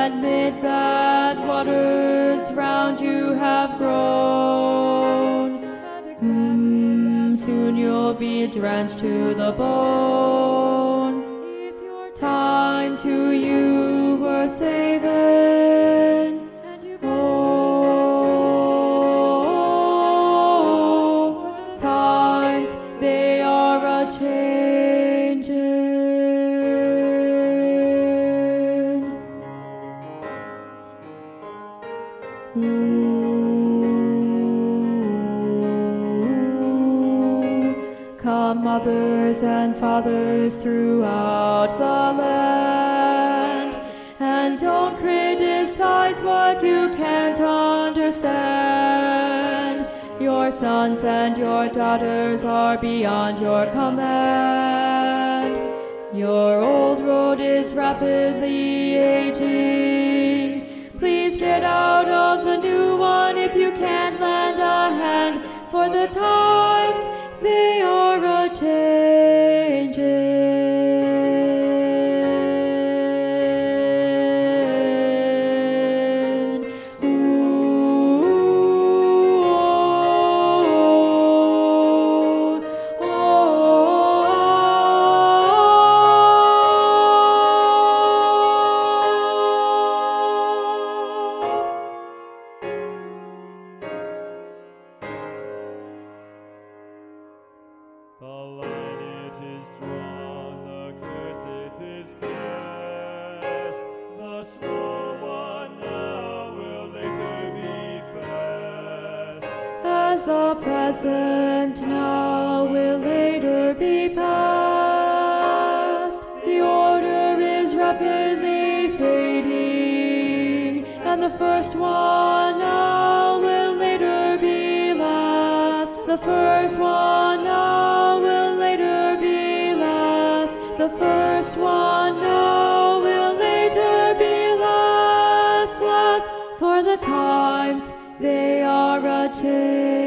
Admit that waters round you have grown. Soon you'll be drenched to the bone. Time to you were saving. Oh, times they are a-changing. Come, mothers and fathers throughout the land, and don't criticize what you can't understand. Your sons and your daughters are beyond your command. Your old road is rapidly aging. Please get out of the new one if you can't lend a hand, for the times they are a-changing. The line it is drawn, the curse it is cast. The slow one now will later be fast. As the present now will later be past. The order is rapidly fading, and the first one now will later be last. The first one now will later be last. The first one now will later be last. For the times they are a-changing.